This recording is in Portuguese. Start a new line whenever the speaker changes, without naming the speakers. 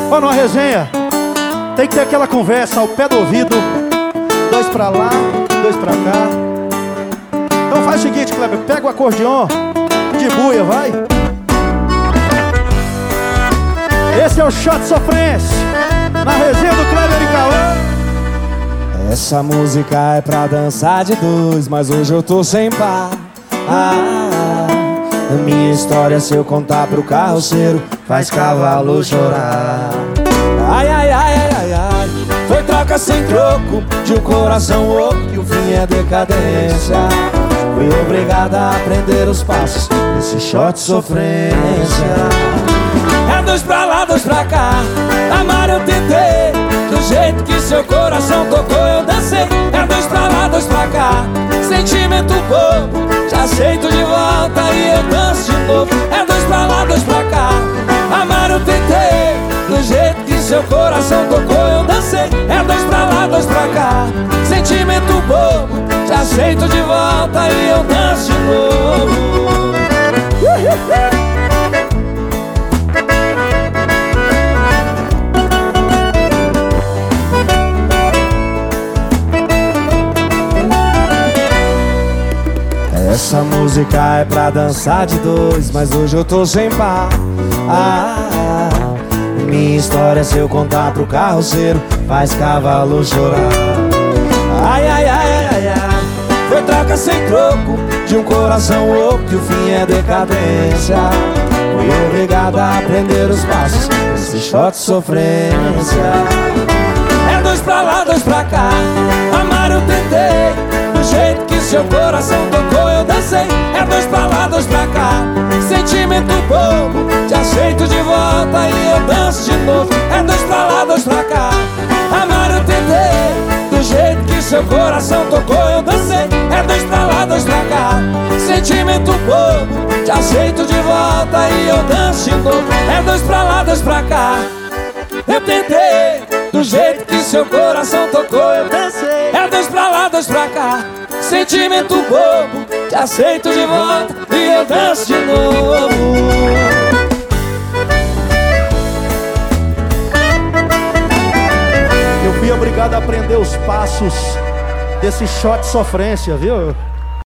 Ó, numa resenha tem que ter aquela conversa ao pé do ouvido. Dois pra lá, dois pra cá. Então faz o seguinte, Kleber, pega o acordeon de buia, vai. Esse é o Shot Sofrência, na resenha do Kleber e Cauã.
Essa música é pra dançar de dois, mas hoje eu tô sem par. Minha história, se eu contar pro carroceiro, faz cavalo chorar. Ai, ai, ai, ai, ai. Foi troca sem troco de um coração oco, e o fim é decadência. Fui obrigada a aprender os passos desse shot sofrência. É dois pra lá, dois pra cá. Amar eu tentei, do jeito que seu coração tocou eu dancei. É dois pra lá, dois pra cá. Sentimento bobo, já aceito de volta e eu danço de novo. É dois pra lá, dois pra cá. Amar eu tentei, do jeito que seu coração tocou eu dancei. É dois pra lá, dois pra cá. Sentimento bobo, já aceito de volta e eu danço de novo. Essa música é pra dançar de dois, mas hoje eu tô sem par. Minha história, se eu contar pro carroceiro, faz cavalo chorar. Ai, ai, ai, ai, ai, ai. Foi troca sem troco de um coração oco, que o fim é decadência. Fui obrigada a aprender os passos desse shot sofrência. É dois pra lá, dois pra cá. Amar eu tentei, do jeito que seu coração tocou eu dancei. É dois pra lá, dois pra cá. Sentimento bobo, te aceito de volta e eu danço de novo. É dois pra lá, dois pra cá. Amar eu tentei, do jeito que seu coração tocou eu dancei. É dois pra lá, dois pra cá. Sentimento bobo, te aceito de volta e eu danço de novo. É dois pra lá, dois pra cá. Eu tentei, do jeito que seu coração tocou eu dancei. É dois pra lá, dois pra cá. Sentimento bobo, te aceito de volta e eu danço de novo.
Eu fui obrigado a aprender os passos desse shot sofrência, viu?